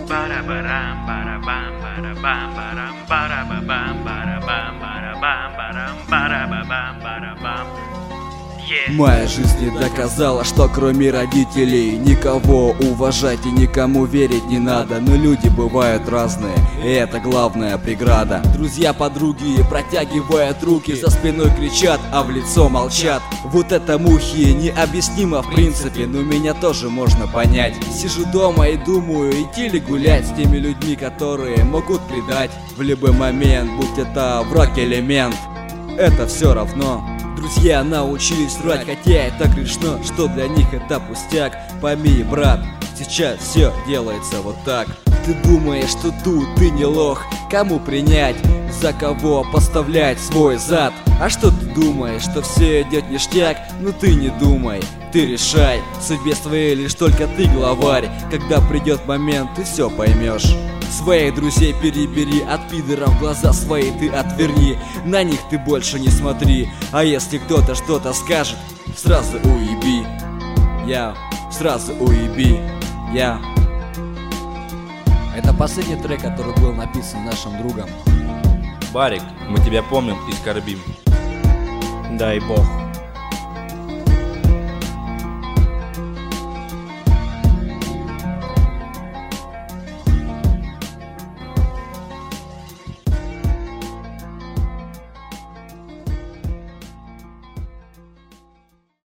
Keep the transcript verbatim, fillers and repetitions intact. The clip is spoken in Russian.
Барабарам, барабам, барабам, барам, барабабам, барабам, барабам, барам, барабабам, барабам. Моя жизнь не доказала, что кроме родителей никого уважать и никому верить не надо. Но люди бывают разные, и это главная преграда. Друзья, подруги протягивают руки, за спиной кричат, а в лицо молчат. Вот это мухи необъяснимо в принципе, но меня тоже можно понять. Сижу дома и думаю, идти ли гулять с теми людьми, которые могут предать в любой момент, будь это враг или мент. Это все равно. Друзья научились врать, хотя это грешно, что для них это пустяк. Пойми, брат, сейчас все делается вот так. Ты думаешь, что тут ты не лох, кому принять, за кого поставлять свой зад? А что ты думаешь, что все идет ништяк? Ну ты не думай, ты решай, в судьбе своей лишь только ты главарь. Когда придет момент, ты все поймешь. Своих друзей перебери, от пидоров глаза свои ты отверни. На них ты больше не смотри, а если кто-то что-то скажет, сразу уеби. Я, сразу уеби. Я. Это последний трек, который был написан нашим другом. Барик, мы тебя помним и скорбим. Дай бог.